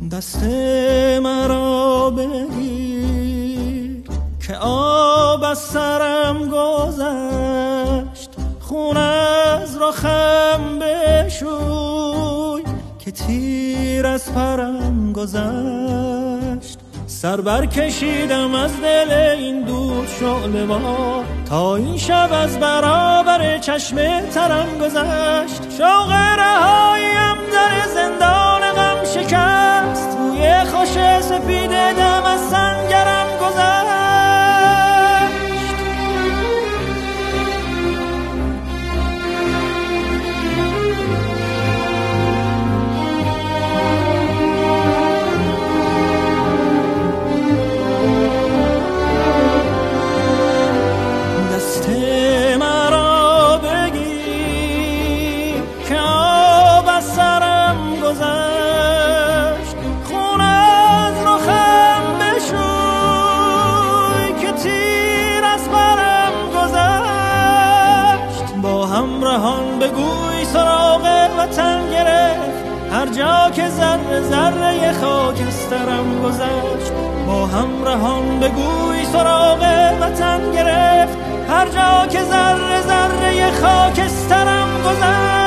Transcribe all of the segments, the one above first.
دست مرا بگیر که آب از سرم گذشت، خون از رخم بشوی که تیر از پرم گذشت. سر برکشیدم از دل این دود شعله وا، تا این شب از برابر چشم ترم گذشت. شوق رهاییم در زندان غم شکست، توی خوش سپید دم از سنگرم گذشت. خون از رخم بشوی که تیر از برم گذشت. با همراهان بگوی سراغ وطن گرفت، هر جا که ذره ذره خاکسترم گذشت. با همراهان بگوی سراغ وطن گرفت، هر جا که ذره ذره خاکسترم گذشت.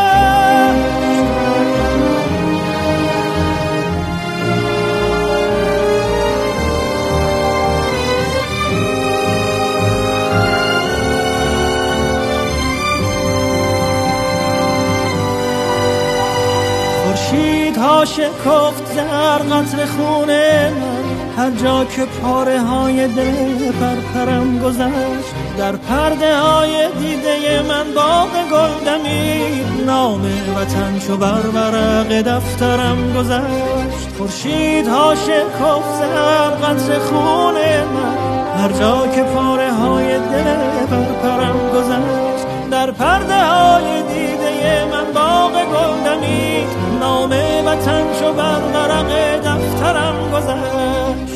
خورشیدها شکفت زر قطره خون من، هر جا که پاره های دل پرپرم گذشت. در پرده های دیده من باغ گل دمید، نام وطن چو بر ورق دفترم گذشت. خورشیدها شکفت زر قطره خون من، هر جا که پاره های دل پرپرم گذشت. در پرده های دیده من باغ گل دمید، نام وطن چو بر ورق دفترم گذشت.